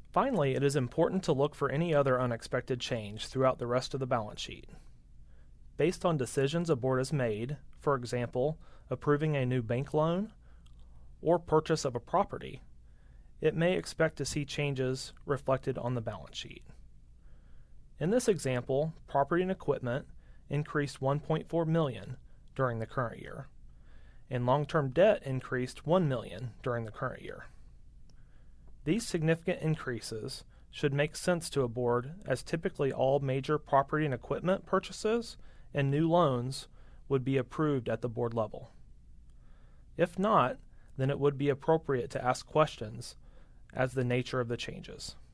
Finally, it is important to look for any other unexpected change throughout the rest of the balance sheet. Based on decisions a board has made, for example, approving a new bank loan or purchase of a property, it may expect to see changes reflected on the balance sheet. In this example, property and equipment increased $1.4 million during the current year, and long-term debt increased $1 million during the current year. These significant increases should make sense to a board, as typically all major property and equipment purchases and new loans would be approved at the board level. If not, then it would be appropriate to ask questions as the nature of the changes.